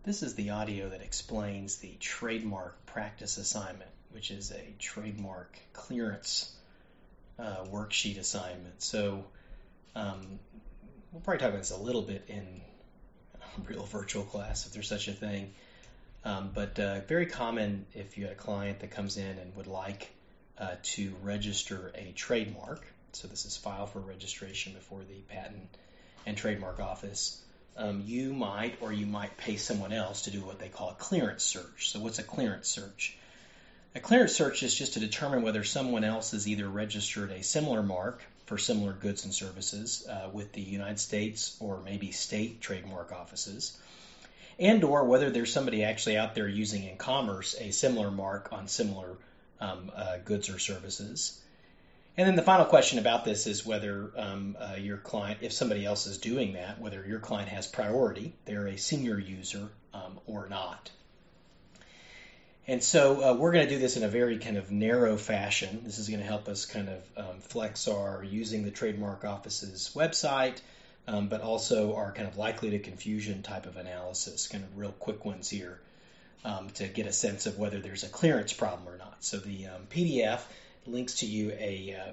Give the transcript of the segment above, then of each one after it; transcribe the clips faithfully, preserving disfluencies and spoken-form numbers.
This is the audio that explains the trademark practice assignment, which is a trademark clearance uh, worksheet assignment. So um, we'll probably talk about this a little bit in a real virtual class, if there's such a thing. Um, but uh, very common if you had a client that comes in and would like uh, to register a trademark. So this is file for registration before the Patent and Trademark Office. Um, you might or you might pay someone else to do what they call a clearance search. So what's a clearance search? A clearance search is just to determine whether someone else has either registered a similar mark for similar goods and services uh, with the United States or maybe state trademark offices, and or whether there's somebody actually out there using in commerce a similar mark on similar um, uh, goods or services. And then the final question about this is whether um, uh, your client, if somebody else is doing that, whether your client has priority, they're a senior user um, or not. And so uh, we're going to do this in a very kind of narrow fashion. This is going to help us kind of um, flex our using the Trademark Office's website, um, but also our kind of likely to confusion type of analysis, kind of real quick ones here um, to get a sense of whether there's a clearance problem or not. So the um, P D F links to you a uh,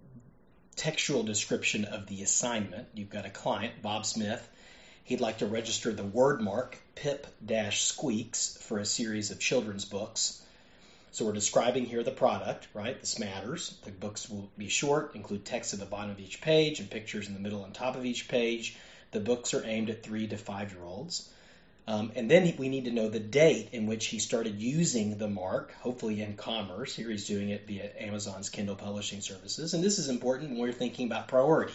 textual description of the assignment. You've got a client, Bob Smith. He'd like to register the word mark Pip-Squeaks for a series of children's books. So we're describing here the product, right? This matters. The books will be short, include text at the bottom of each page and pictures in the middle and top of each page. The books are aimed at three to five-year-olds. Um, and then we need to know the date in which he started using the mark, hopefully in commerce. Here he's doing it via Amazon's Kindle publishing services. And this is important when we're thinking about priority,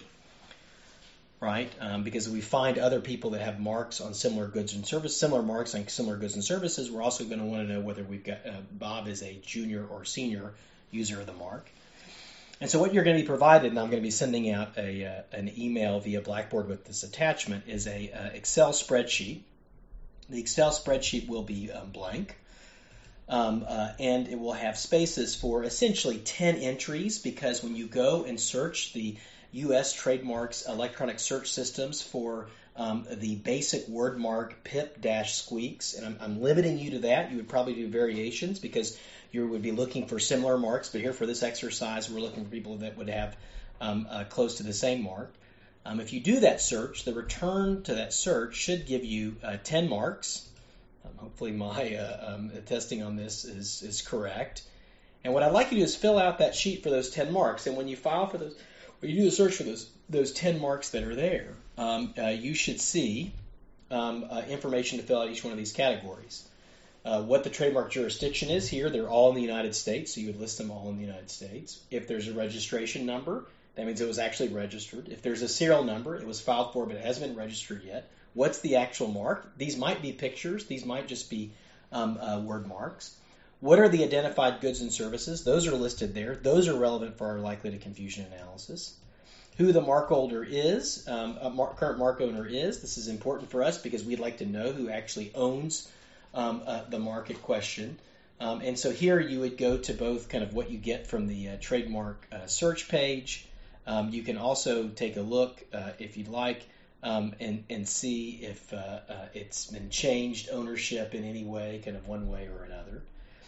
right? Um, because if we find other people that have marks on similar goods and services, similar marks on similar goods and services, we're also going to want to know whether we've got uh, Bob is a junior or senior user of the mark. And so what you're going to be provided, and I'm going to be sending out a uh, an email via Blackboard with this attachment, is a uh, Excel spreadsheet. The Excel spreadsheet will be um, blank, um, uh, and it will have spaces for essentially ten entries, because when you go and search the U S trademarks electronic search systems for um, the basic word mark Pip-Squeaks, and I'm, I'm limiting you to that. You would probably do variations because you would be looking for similar marks, but here for this exercise, we're looking for people that would have um, uh, close to the same mark. Um, if you do that search, the return to that search should give you uh, ten marks. Um, hopefully my uh, um, testing on this is, is correct. And what I'd like you to do is fill out that sheet for those ten marks. And when you file for those, when you do the search for those those ten marks that are there, um, uh, you should see um, uh, information to fill out each one of these categories. Uh, what the trademark jurisdiction is here, they're all in the United States, so you would list them all in the United States. If there's a registration number, that means it was actually registered. If there's a serial number, it was filed for, but it hasn't been registered yet. What's the actual mark? These might be pictures. These might just be um, uh, word marks. What are the identified goods and services? Those are listed there. Those are relevant for our likely to confusion analysis. Who the mark holder is, um, a mark, current mark owner is. This is important for us because we'd like to know who actually owns um, uh, the mark at question. Um, and so here you would go to both kind of what you get from the uh, trademark uh, search page. Um, you can also take a look, uh, if you'd like, um, and, and see if uh, uh, it's been changed ownership in any way, kind of one way or another.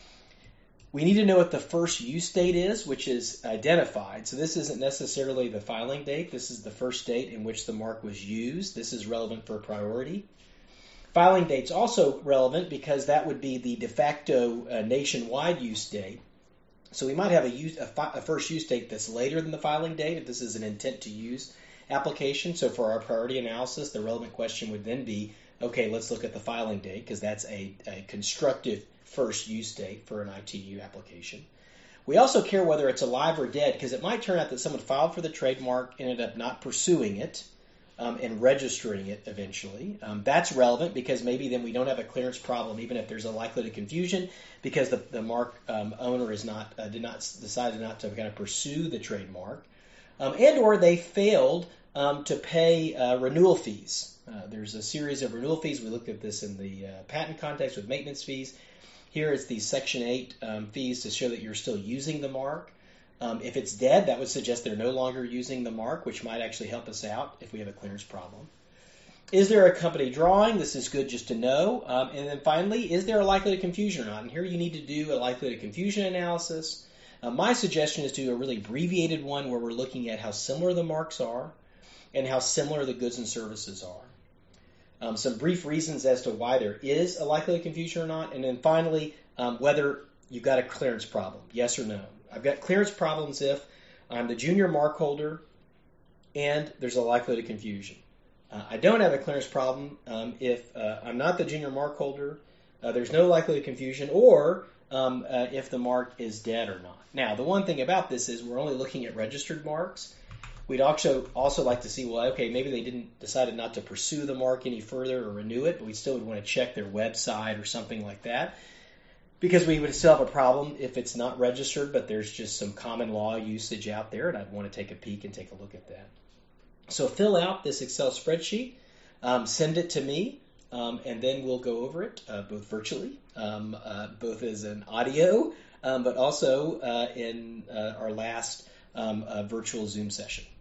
We need to know what the first use date is, which is identified. So this isn't necessarily the filing date. This is the first date in which the mark was used. This is relevant for priority. Filing date's also relevant because that would be the de facto uh, nationwide use date. So we might have a, use, a, fi- a first use date that's later than the filing date if this is an intent to use application. So for our priority analysis, the relevant question would then be, okay, let's look at the filing date because that's a, a constructive first use date for an I T U application. We also care whether it's alive or dead because it might turn out that someone filed for the trademark, ended up not pursuing it, Um, and registering it eventually. Um, that's relevant because maybe then we don't have a clearance problem even if there's a likelihood of confusion because the, the mark um, owner is not uh, did not decided not to kind of pursue the trademark, um, and or they failed um, to pay uh, renewal fees. Uh, there's a series of renewal fees. We looked at this in the uh, patent context with maintenance fees. Here it's the Section eight um, fees to show that you're still using the mark. Um, if it's dead, that would suggest they're no longer using the mark, which might actually help us out if we have a clearance problem. is there a company drawing? This is good just to know. Um, and then finally, is there a likelihood of confusion or not? And here you need to do a likelihood of confusion analysis. Uh, my suggestion is to do a really abbreviated one where we're looking at how similar the marks are and how similar the goods and services are. Um, some brief reasons as to why there is a likelihood of confusion or not. And then finally, um, whether you've got a clearance problem, yes or no. I've got clearance problems if I'm the junior mark holder and there's a likelihood of confusion. Uh, I don't have a clearance problem um, if uh, I'm not the junior mark holder, uh, there's no likelihood of confusion, or um, uh, if the mark is dead or not. Now, the one thing about this is we're only looking at registered marks. We'd also also like to see, well, okay, maybe they didn't decided not to pursue the mark any further or renew it, but we still would want to check their website or something like that, because we would still have a problem if it's not registered, but there's just some common law usage out there, and I'd want to take a peek and take a look at that. So fill out this Excel spreadsheet, um, send it to me, um, and then we'll go over it uh, both virtually, um, uh, both as an audio, um, but also uh, in uh, our last um, uh, virtual Zoom session.